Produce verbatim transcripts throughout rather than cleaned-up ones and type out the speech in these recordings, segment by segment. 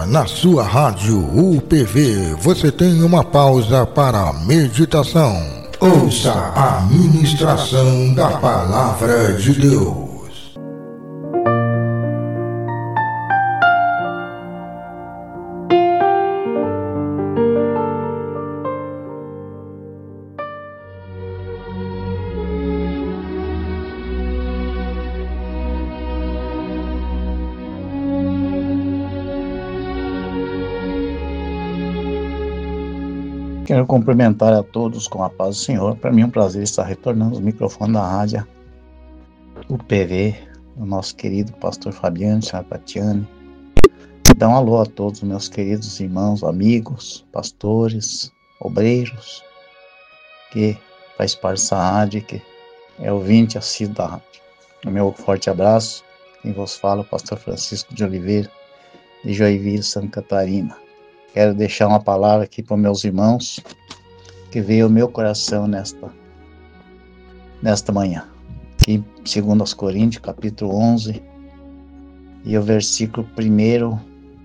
na sua rádio U P V, você tem uma pausa para a meditação. Ouça a ministração da Palavra de Deus. Quero cumprimentar a todos com a paz do Senhor. Para mim é um prazer estar retornando os microfones da rádio U P V, o nosso querido pastor Fabiano, senhora Tatiane. Dá um alô a todos os meus queridos irmãos, amigos, pastores, obreiros, que faz parte dessa rádio, que é ouvinte assíduo da rádio. O meu forte abraço. Quem vos fala, o pastor Francisco de Oliveira, de Joinville, Santa Catarina. Quero deixar uma palavra aqui para meus irmãos, que veio ao meu coração nesta, nesta manhã. Aqui, segundo aos Coríntios, capítulo onze, e o versículo primeiro,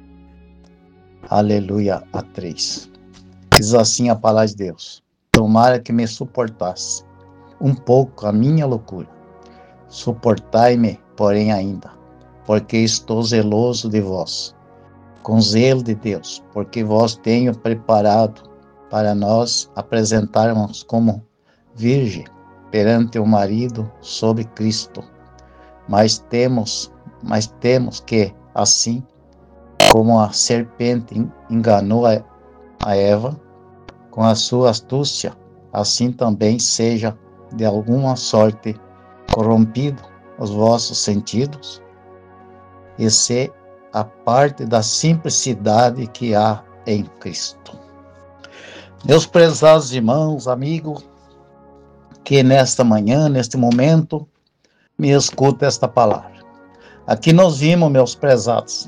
aleluia, a três. Diz assim a palavra de Deus: tomara que me suportasse um pouco a minha loucura. Suportai-me, porém, ainda, porque estou zeloso de vós, com zelo de Deus, porque vós tenho preparado para nós apresentarmos como virgem perante o marido sob Cristo. Mas temos, mas temos que, assim como a serpente enganou a, a Eva com a sua astúcia, assim também seja de alguma sorte corrompido os vossos sentidos, e se a parte da simplicidade que há em Cristo. Meus prezados irmãos, amigos, que nesta manhã, neste momento, me escuta esta palavra. Aqui nós vimos, meus prezados,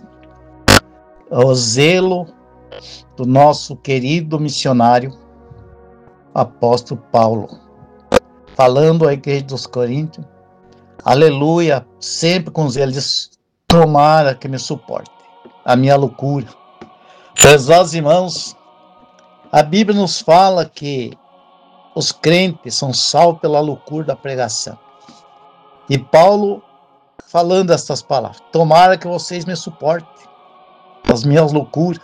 o zelo do nosso querido missionário, apóstolo Paulo, falando à igreja dos Coríntios, aleluia, sempre com zelo, diz: tomara que me suporte a minha loucura. Prezados irmãos, a Bíblia nos fala que os crentes são salvos pela loucura da pregação. E Paulo, falando estas palavras: tomara que vocês me suportem as minhas loucuras.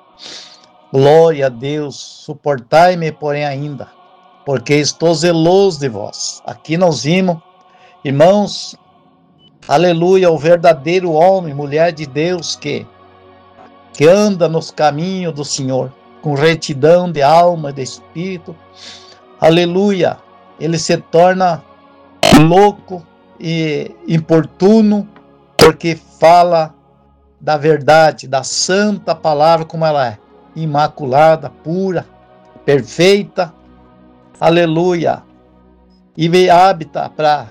Glória a Deus, suportai-me, porém, ainda, porque estou zeloso de vós. Aqui nós vimos, irmãos, aleluia, o verdadeiro homem, mulher de Deus que, que anda nos caminhos do Senhor, com retidão de alma e de espírito, aleluia, ele se torna louco e importuno, porque fala da verdade, da santa palavra como ela é, imaculada, pura, perfeita, aleluia, e habita para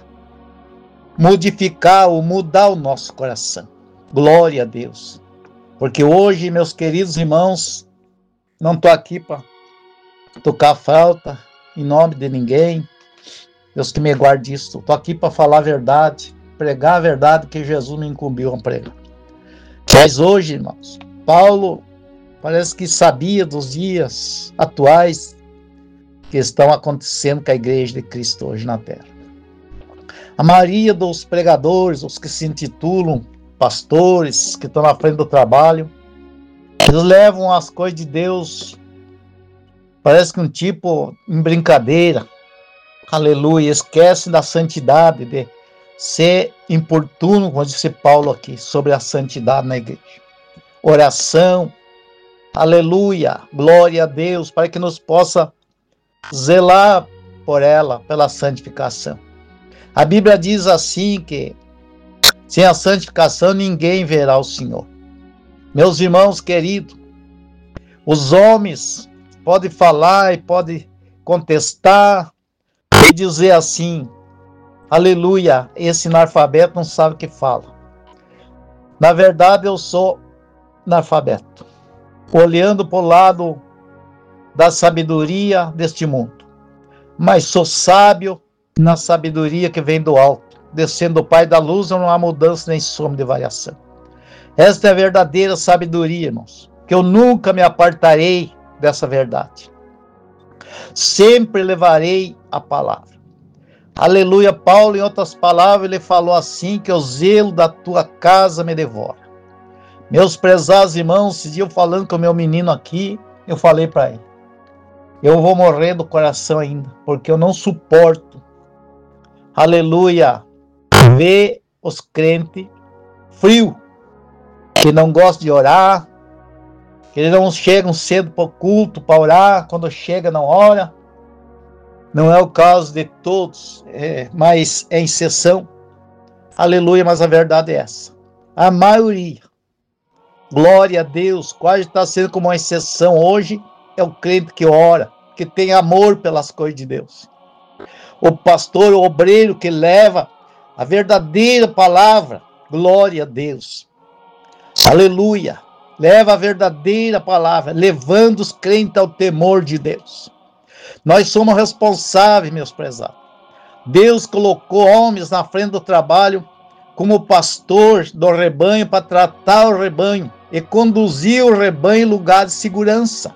modificar ou mudar o nosso coração. Glória a Deus. Porque hoje, meus queridos irmãos, não estou aqui para tocar flauta em nome de ninguém. Deus que me guarde isso. Estou aqui para falar a verdade, pregar a verdade que Jesus me incumbiu a pregar. Mas hoje, irmãos, Paulo parece que sabia dos dias atuais que estão acontecendo com a igreja de Cristo hoje na terra. A maioria dos pregadores, os que se intitulam pastores, que estão na frente do trabalho, eles levam as coisas de Deus, parece que um tipo em brincadeira, aleluia, esquecem da santidade, de ser importuno, como disse Paulo aqui, sobre a santidade na igreja. Oração, aleluia, glória a Deus, para que nos possa zelar por ela, pela santificação. A Bíblia diz assim que sem a santificação ninguém verá o Senhor. Meus irmãos queridos, os homens podem falar e podem contestar e dizer assim: aleluia, esse analfabeto não sabe o que fala. Na verdade, eu sou analfabeto, olhando para o lado da sabedoria deste mundo, mas sou sábio na sabedoria que vem do alto, descendo do Pai da luz, não há mudança nem sombra de variação. Esta é a verdadeira sabedoria, irmãos. que eu nunca me apartarei dessa verdade. Sempre levarei a palavra. Aleluia. Paulo, em outras palavras, ele falou assim, que o zelo da tua casa me devora. Meus prezados irmãos, esse dia eu falando com o meu menino aqui, eu falei para ele, eu vou morrer do coração ainda, porque eu não suporto, aleluia, ver os crentes frios, que não gostam de orar, que eles não chegam cedo para o culto para orar, quando chega não ora. Não é o caso de todos, é, mas é exceção. Aleluia, mas a verdade é essa. A maioria, glória a Deus, quase está sendo como uma exceção hoje, é o crente que ora, que tem amor pelas coisas de Deus. O pastor, o obreiro que leva a verdadeira palavra, glória a Deus. Aleluia, leva a verdadeira palavra, levando os crentes ao temor de Deus. Nós somos responsáveis, meus prezados. Deus colocou homens na frente do trabalho como pastor do rebanho para tratar o rebanho e conduzir o rebanho em lugar de segurança.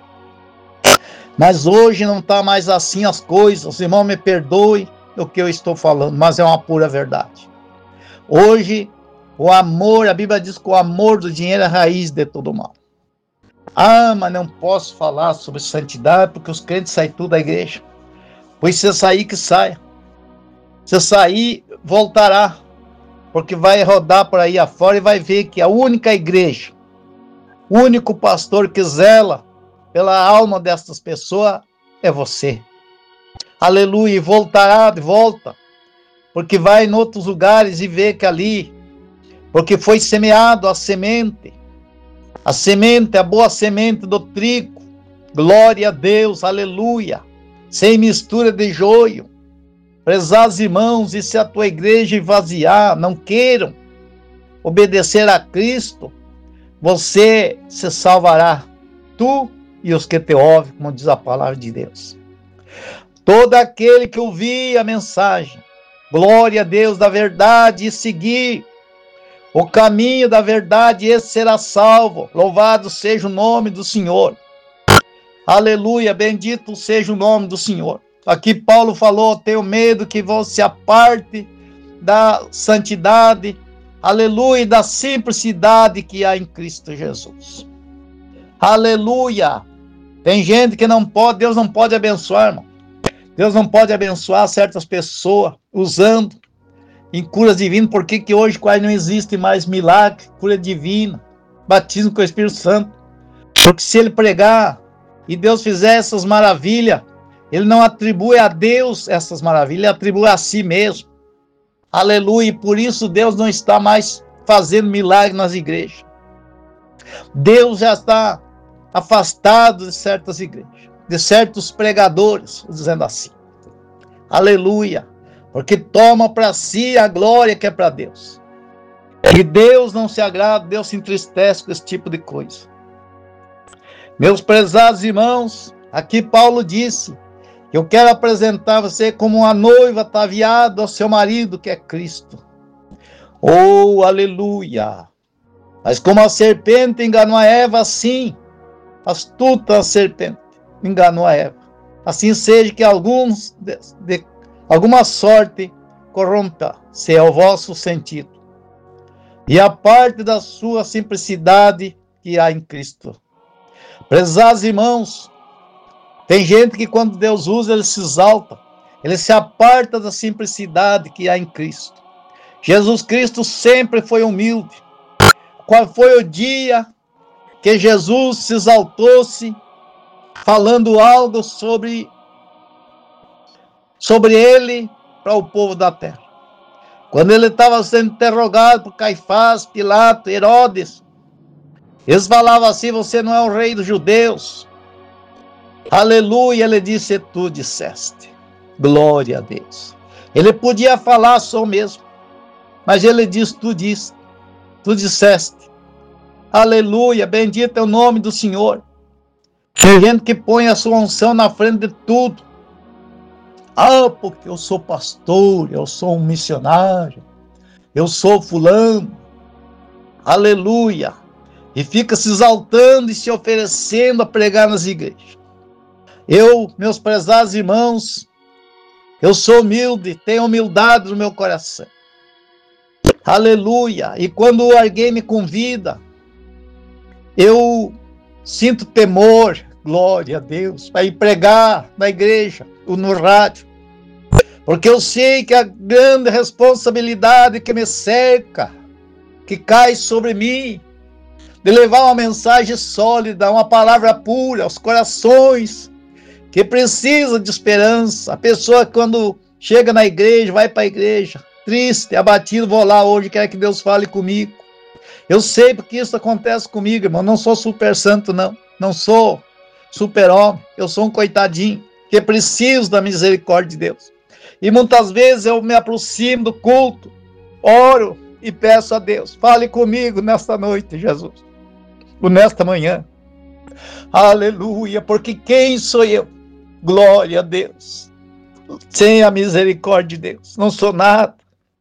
Mas hoje não está mais assim as coisas. Os irmãos me perdoem o que eu estou falando, mas é uma pura verdade. Hoje, o amor, a Bíblia diz que o amor do dinheiro é a raiz de todo mal. Ah, mas não posso falar sobre santidade, porque os crentes saem tudo da igreja. Pois se sair, que saia. Se sair, voltará. Porque vai rodar por aí afora e vai ver que a única igreja, o único pastor que zela pela alma destas pessoas é você. Aleluia, e voltará de volta. Porque vai em outros lugares e vê que ali, porque foi semeado a semente, a semente, a boa semente do trigo, glória a Deus, aleluia, sem mistura de joio. Prezados irmãos, e se a tua igreja esvaziar, não queiram obedecer a Cristo, você se salvará, tu e os que te ouvem, como diz a palavra de Deus. Todo aquele que ouvir a mensagem, glória a Deus, da verdade, e seguir o caminho da verdade, esse será salvo. Louvado seja o nome do Senhor. Aleluia, bendito seja o nome do Senhor. Aqui Paulo falou, tenho medo que você aparte da santidade, aleluia, da simplicidade que há em Cristo Jesus. Aleluia. Tem gente que não pode, Deus não pode abençoar, irmão. Deus não pode abençoar certas pessoas usando em curas divinas, porque que hoje quase não existe mais milagre, cura divina, batismo com o Espírito Santo. Porque se ele pregar e Deus fizer essas maravilhas, ele não atribui a Deus essas maravilhas, ele atribui a si mesmo. Aleluia, e por isso Deus não está mais fazendo milagre nas igrejas. Deus já está afastado de certas igrejas, de certos pregadores, dizendo assim. Aleluia. Porque toma para si a glória que é para Deus. E Deus não se agrada, Deus se entristece com esse tipo de coisa. Meus prezados irmãos, aqui Paulo disse, eu quero apresentar você como uma noiva ataviada ao seu marido, que é Cristo. Oh, aleluia! Mas como a serpente enganou a Eva, assim, astuta a serpente enganou a Eva. Assim seja que alguns de, de alguma sorte corrompa, se é o vosso sentido, e a parte da sua simplicidade que há em Cristo. Prezados irmãos, tem gente que quando Deus usa, ele se exalta, ele se aparta da simplicidade que há em Cristo. Jesus Cristo sempre foi humilde. Qual foi o dia que Jesus se exaltou-se, falando algo sobre sobre ele para o povo da terra? Quando ele estava sendo interrogado por Caifás, Pilato, Herodes, eles falavam assim, você não é o rei dos judeus. Aleluia, ele disse, tu disseste. Glória a Deus. Ele podia falar só mesmo, mas ele disse, tu disse, tu disseste. Aleluia, bendito é o nome do Senhor. Tem gente que põe a sua unção na frente de tudo. Ah, porque eu sou pastor, eu sou um missionário, eu sou fulano. Aleluia. e fica se exaltando e se oferecendo a pregar nas igrejas. Eu, meus prezados irmãos, eu sou humilde, tenho humildade no meu coração. Aleluia! E quando alguém me convida, eu sinto temor, glória a Deus, para ir pregar na igreja ou no rádio, porque eu sei que a grande responsabilidade que me cerca, que cai sobre mim, de levar uma mensagem sólida, uma palavra pura aos corações que precisam de esperança. A pessoa, quando chega na igreja, vai para a igreja, triste, abatido, vou lá hoje, quero que Deus fale comigo. Eu sei porque isso acontece comigo, irmão. Não sou super santo, não. Não sou super homem. Eu sou um coitadinho que preciso da misericórdia de Deus. E muitas vezes eu me aproximo do culto, oro e peço a Deus, fale comigo nesta noite, Jesus, ou nesta manhã. Aleluia, porque quem sou eu? Glória a Deus. Sem a misericórdia de Deus, não sou nada.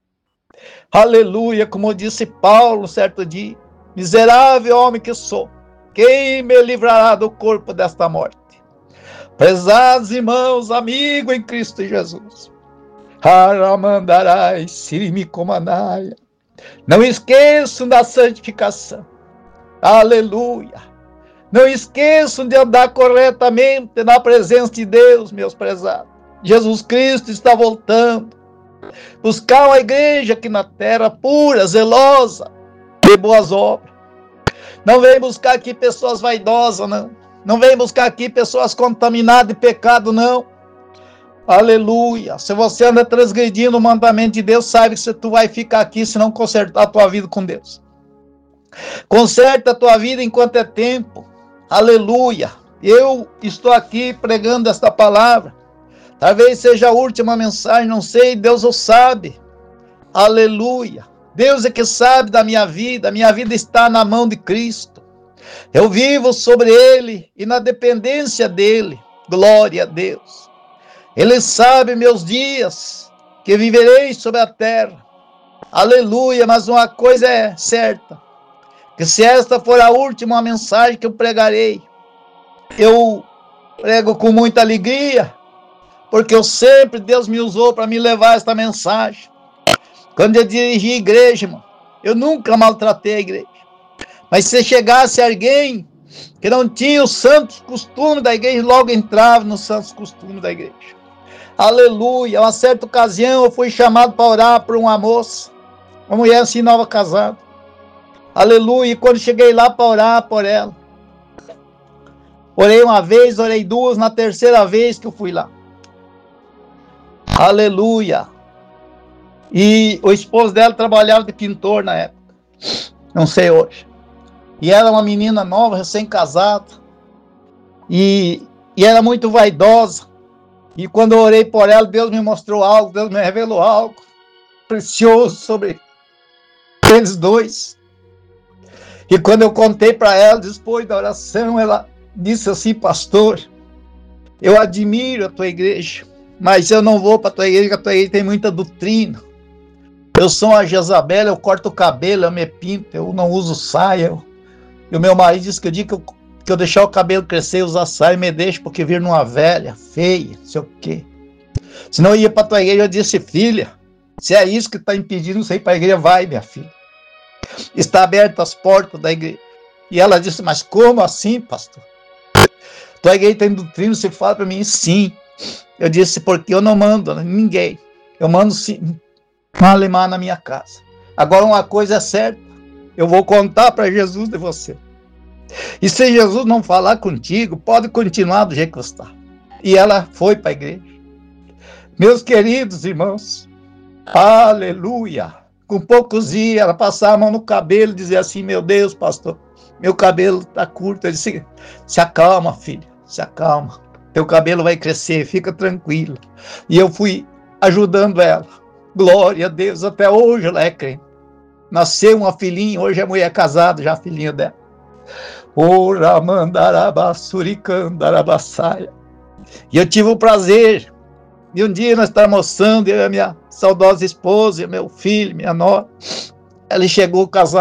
Aleluia, como disse Paulo certo dia, miserável homem que sou, quem me livrará do corpo desta morte? Prezados irmãos, amigos em Cristo Jesus, Aramandarai, Sirimicomanai, não esqueçam da santificação, aleluia, não esqueçam de andar corretamente na presença de Deus, meus prezados. Jesus Cristo está voltando. Buscar uma igreja aqui na terra pura, zelosa, de boas obras. Não vem buscar aqui pessoas vaidosas, não. Não vem buscar aqui pessoas contaminadas de pecado, não. Aleluia. Se você anda transgredindo o mandamento de Deus, sabe que tu vai ficar aqui se não consertar a tua vida com Deus. Conserta a tua vida enquanto é tempo. Aleluia. Eu estou aqui pregando esta palavra. Talvez seja a última mensagem, não sei, Deus o sabe. Aleluia. Deus é que sabe da minha vida, a minha vida está na mão de Cristo. Eu vivo sobre Ele e na dependência dEle. Glória a Deus. Ele sabe meus dias, que viverei sobre a terra. Aleluia, mas uma coisa é certa, que se esta for a última mensagem que eu pregarei, eu prego com muita alegria, porque eu sempre, Deus me usou para me levar esta mensagem. Quando eu dirigi a igreja, irmão, eu nunca maltratei a igreja. Mas se chegasse alguém que não tinha os santos costumes da igreja, logo entrava nos santos costumes da igreja. Aleluia. Uma certa ocasião eu fui chamado para orar por uma moça, uma mulher assim nova casada. Aleluia. E quando cheguei lá para orar por ela, orei uma vez, orei duas, na terceira vez que eu fui lá. Aleluia. E o esposo dela trabalhava de pintor na época. Não sei hoje. E era uma menina nova, recém-casada. E, e era muito vaidosa. E quando eu orei por ela, Deus me mostrou algo, Deus me revelou algo precioso sobre eles dois. E quando eu contei para ela, depois da oração, ela disse assim: pastor, eu admiro a tua igreja, mas eu não vou para a tua igreja, porque a tua igreja tem muita doutrina. Eu sou uma Jezabel, eu corto o cabelo, eu me pinto, eu não uso saia. Eu... E o meu marido disse que eu digo que eu, que eu deixar o cabelo crescer e usar saia, me deixa, porque vir numa velha, feia, não sei o quê. Se não ia para a tua igreja, eu disse: filha, se é isso que está impedindo você ir para a igreja, vai, minha filha. Está abertas as portas da igreja. E ela disse: mas como assim, pastor? Tua igreja tem doutrina, você fala para mim? Sim. Eu disse: porque eu não mando ninguém. Eu mando sim, uma alemã na minha casa. Agora uma coisa é certa, eu vou contar para Jesus de você. E se Jesus não falar contigo, pode continuar do jeito que você está. E ela foi para a igreja. Meus queridos irmãos, aleluia. Com poucos dias, ela passava a mão no cabelo e dizia assim: meu Deus, pastor, meu cabelo está curto. Eu disse: se acalma, filha, se acalma. Teu cabelo vai crescer, fica tranquila. E eu fui ajudando ela. Glória a Deus, até hoje ela é crente. Nasceu uma filhinha, hoje é mulher casada, já a filhinha dela. Ora mandarabassuricandarabasaia. E eu tive o prazer de um dia nós estar almoçando, eu e a minha saudosa esposa, e meu filho, minha nora. Ela chegou a casar lá.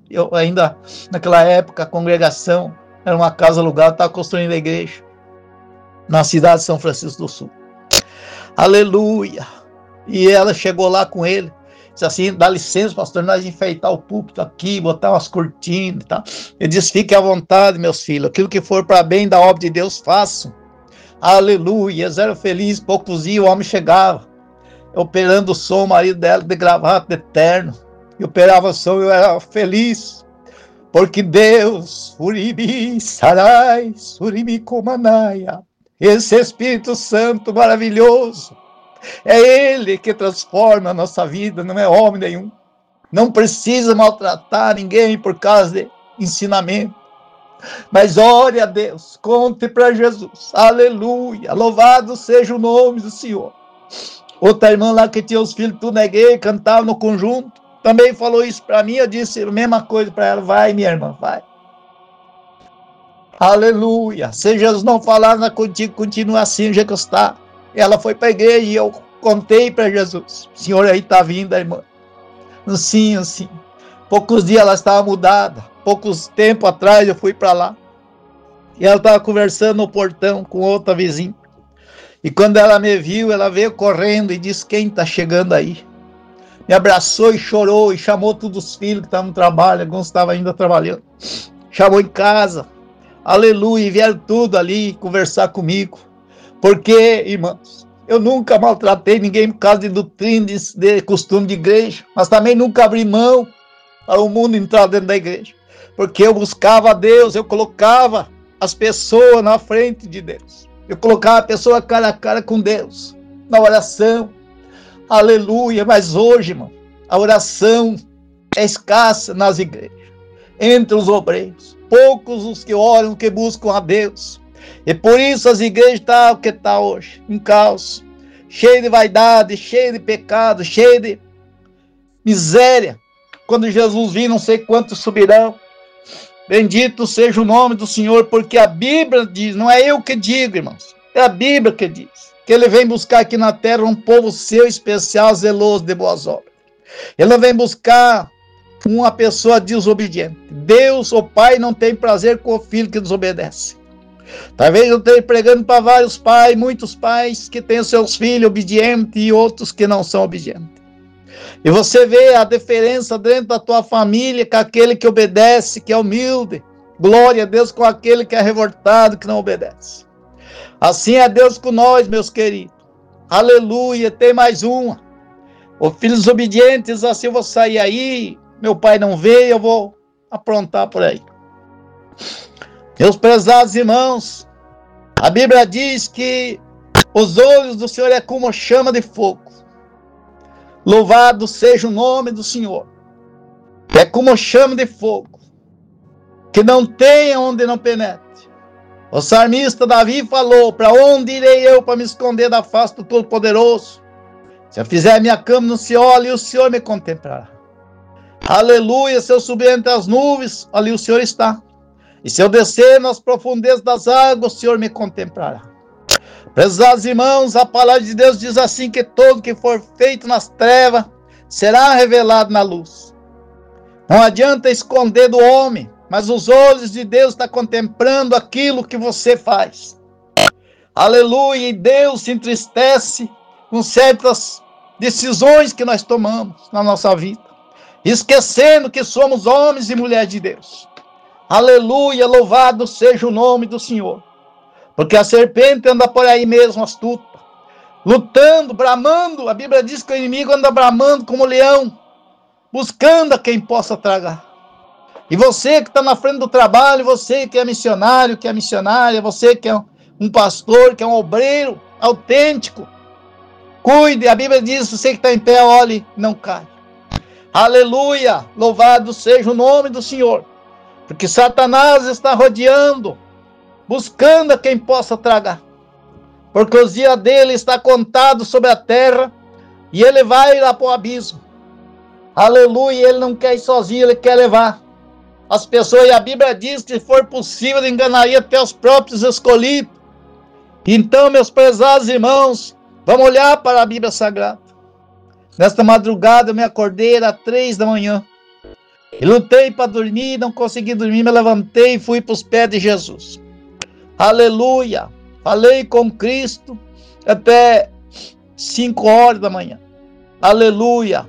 Eu ainda, naquela época, a congregação era uma casa alugada, estava construindo a igreja na cidade de São Francisco do Sul. Aleluia! E ela chegou lá com ele, disse assim, dá licença, pastor, nós enfeitar o púlpito aqui, botar umas cortinas e tal. Ele disse, fique à vontade, meus filhos, aquilo que for para bem da obra de Deus, façam. Aleluia! Eles eram felizes, poucos dias o homem chegava, operando o som, o marido dela de gravata de terno, e operava o som, eu era feliz, porque Deus, Uribi, Sarai, Surimi, Comanaia, esse Espírito Santo maravilhoso, é Ele que transforma a nossa vida, não é homem nenhum. Não precisa maltratar ninguém por causa de ensinamento. Mas ore a Deus, conte para Jesus. Aleluia, louvado seja o nome do Senhor. Outra irmã lá que tinha os filhos tudo na igreja, cantava no conjunto, também falou isso para mim, eu disse a mesma coisa para ela, vai minha irmã, vai. Aleluia, se Jesus não falar na contigo, continua assim, já que está. Ela foi para a igreja e eu contei para Jesus, o senhor aí está vindo, a irmã. Assim, assim. Poucos dias ela estava mudada, poucos tempos atrás eu fui para lá. E ela estava conversando no portão com outra vizinha. E quando ela me viu, ela veio correndo e disse, quem está chegando aí? Me abraçou e chorou e chamou todos os filhos que estavam no trabalho, alguns estavam ainda trabalhando. Chamou em casa, aleluia, e vieram tudo ali conversar comigo. Porque, irmãos, eu nunca maltratei ninguém por causa de doutrina, de, de costume de igreja, mas também nunca abri mão para o mundo entrar dentro da igreja. Porque eu buscava a Deus, eu colocava as pessoas na frente de Deus. Eu colocava a pessoa cara a cara com Deus, na oração. Aleluia, mas hoje, irmão, a oração é escassa nas igrejas, entre os obreiros. Poucos os que oram, que buscam a Deus. E por isso as igrejas estão o que está hoje, em caos, cheio de vaidade, cheio de pecado, cheio de miséria. Quando Jesus vir, não sei quantos subirão. Bendito seja o nome do Senhor, porque a Bíblia diz, não é eu que digo, irmãos, é a Bíblia que diz, que Ele vem buscar aqui na terra um povo seu especial, zeloso de boas obras. Ele não vem buscar uma pessoa desobediente. Deus, o Pai, não tem prazer com o filho que desobedece. Talvez eu esteja pregando para vários pais, muitos pais que têm seus filhos obedientes e outros que não são obedientes. E você vê a diferença dentro da tua família com aquele que obedece, que é humilde. Glória a Deus com aquele que é revoltado, que não obedece. Assim é Deus com nós, meus queridos. Aleluia, tem mais uma. Os filhos desobedientes, assim eu vou sair aí, meu pai não veio, eu vou aprontar por aí. Meus prezados irmãos, a Bíblia diz que os olhos do Senhor é como chama de fogo. Louvado seja o nome do Senhor. É como chama de fogo, que não tem onde não penetre. O salmista Davi falou, para onde irei eu para me esconder da face do Todo-Poderoso? Se eu fizer minha cama no Seol, ali o Senhor me contemplará. Aleluia, se eu subir entre as nuvens, ali o Senhor está. E se eu descer nas profundezas das águas, o Senhor me contemplará. Prezados irmãos, a palavra de Deus diz assim, que todo que for feito nas trevas será revelado na luz. Não adianta esconder do homem, mas os olhos de Deus estão contemplando aquilo que você faz. Aleluia, e Deus se entristece com certas decisões que nós tomamos na nossa vida, esquecendo que somos homens e mulheres de Deus. Aleluia, louvado seja o nome do Senhor. Porque a serpente anda por aí mesmo astuta, lutando, bramando. A Bíblia diz que o inimigo anda bramando como leão, buscando a quem possa tragar. E você que está na frente do trabalho, você que é missionário, que é missionária, você que é um pastor, que é um obreiro autêntico, cuide. A Bíblia diz, você que está em pé, olhe, não cai. Aleluia, louvado seja o nome do Senhor. Porque Satanás está rodeando, buscando a quem possa tragar. Porque os dias dele está contado sobre a terra, e ele vai lá para o abismo. Aleluia, ele não quer ir sozinho, ele quer levar as pessoas. E a Bíblia diz que, se for possível, ele enganaria até os próprios escolhidos. Então, meus prezados irmãos, vamos olhar para a Bíblia Sagrada. Nesta madrugada eu me acordei, era três da manhã. E lutei para dormir, não consegui dormir, me levantei e fui para os pés de Jesus. Aleluia! Falei com Cristo até cinco horas da manhã. Aleluia!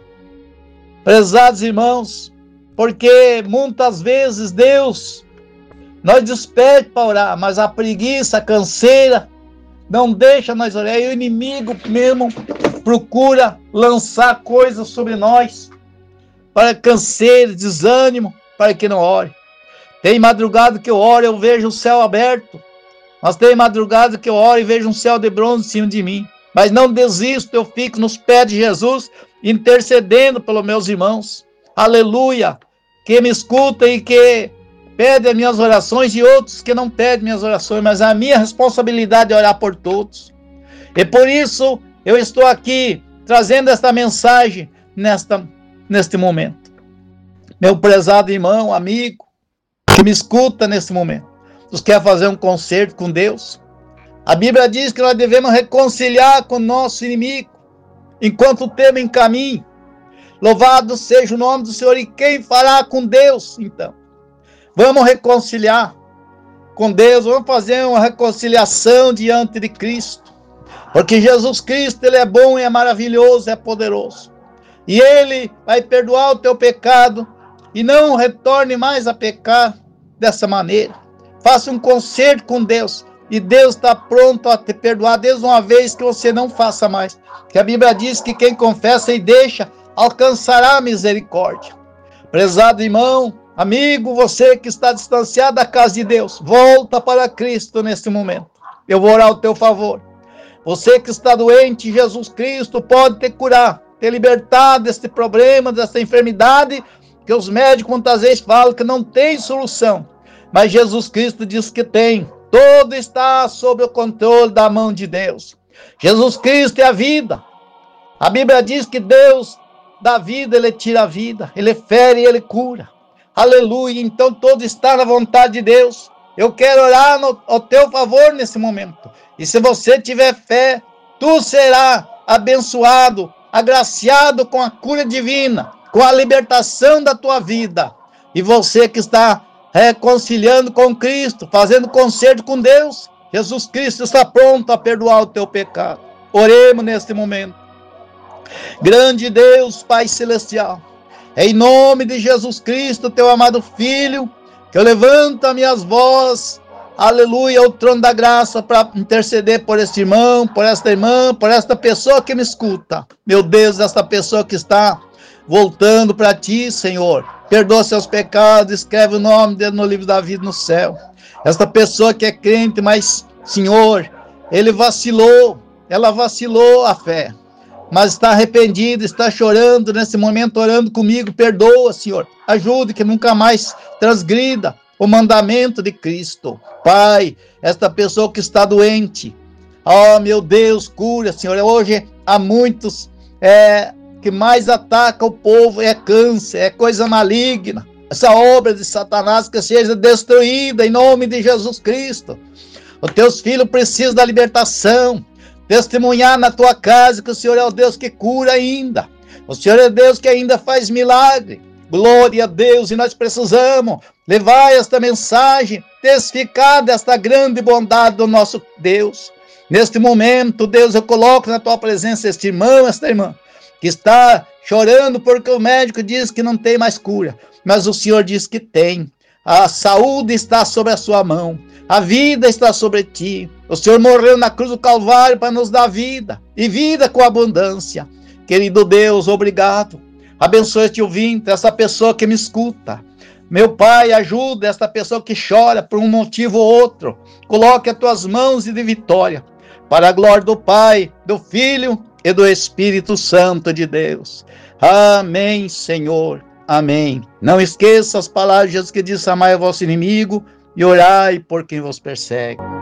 Prezados irmãos, porque muitas vezes Deus nós despede para orar, mas a preguiça, a canseira, não deixa nós orar. E o inimigo mesmo procura lançar coisas sobre nós, para canseira, desânimo, para que não ore. Tem madrugada que eu oro, eu vejo o céu aberto. Mas tem madrugada que eu oro e vejo um céu de bronze em cima de mim. Mas não desisto, eu fico nos pés de Jesus, intercedendo pelos meus irmãos. Aleluia! Que me escuta e que pede as minhas orações, e outros que não pedem minhas orações, mas a minha responsabilidade é orar por todos. E por isso eu estou aqui trazendo esta mensagem nesta, neste momento. Meu prezado irmão, amigo, que me escuta nesse momento, você quer fazer um concerto com Deus? A Bíblia diz que nós devemos reconciliar com o nosso inimigo enquanto temos em caminho. Louvado seja o nome do Senhor. E quem fará com Deus, então? Vamos reconciliar com Deus, vamos fazer uma reconciliação diante de Cristo. Porque Jesus Cristo, Ele é bom, é maravilhoso, é poderoso. E Ele vai perdoar o teu pecado e não retorne mais a pecar dessa maneira. Faça um concerto com Deus e Deus está pronto a te perdoar desde uma vez que você não faça mais. Que a Bíblia diz que quem confessa e deixa alcançará a misericórdia. Prezado irmão, amigo, você que está distanciado da casa de Deus, volta para Cristo neste momento. Eu vou orar ao teu favor. Você que está doente, Jesus Cristo pode te curar, te libertar deste problema, desta enfermidade, que os médicos muitas vezes falam que não tem solução. Mas Jesus Cristo diz que tem. Tudo está sob o controle da mão de Deus. Jesus Cristo é a vida. A Bíblia diz que Deus dá vida, Ele tira a vida. Ele fere e Ele cura. Aleluia. Então tudo está na vontade de Deus. Eu quero orar no, ao teu favor nesse momento. E se você tiver fé, tu serás abençoado, agraciado com a cura divina, com a libertação da tua vida. E você que está reconciliando com Cristo, fazendo concerto com Deus, Jesus Cristo está pronto a perdoar o teu pecado. Oremos neste momento. Grande Deus, Pai Celestial, em nome de Jesus Cristo, teu amado Filho, que eu levanto as minhas vozes, aleluia, ao trono da graça, para interceder por este irmão, por esta irmã, por esta pessoa que me escuta. Meu Deus, esta pessoa que está voltando para ti, Senhor, perdoa seus pecados, escreve o nome dele no livro da vida no céu. Esta pessoa que é crente, mas, Senhor, ele vacilou, ela vacilou a fé, mas está arrependido, está chorando nesse momento, orando comigo. Perdoa, Senhor, ajude que nunca mais transgrida o mandamento de Cristo. Pai, esta pessoa que está doente, oh meu Deus, cura, Senhor. Hoje há muitos é, que mais ataca o povo, é câncer, é coisa maligna. Essa obra de Satanás que seja destruída em nome de Jesus Cristo. Os teus filhos precisam da libertação. Testemunhar na tua casa que o Senhor é o Deus que cura ainda. O Senhor é Deus que ainda faz milagre. Glória a Deus, e nós precisamos levar esta mensagem, testificar desta grande bondade do nosso Deus. Neste momento, Deus, eu coloco na tua presença este irmão, esta irmã, que está chorando porque o médico diz que não tem mais cura, mas o Senhor diz que tem. A saúde está sobre a sua mão, a vida está sobre ti. O Senhor morreu na cruz do Calvário para nos dar vida, e vida com abundância. Querido Deus, obrigado. Abençoe este ouvinte, essa pessoa que me escuta. Meu Pai, ajuda esta pessoa que chora por um motivo ou outro. Coloque as tuas mãos de vitória, para a glória do Pai, do Filho e do Espírito Santo de Deus. Amém, Senhor. Amém. Não esqueça as palavras que diz: amai o vosso inimigo e orai por quem vos persegue.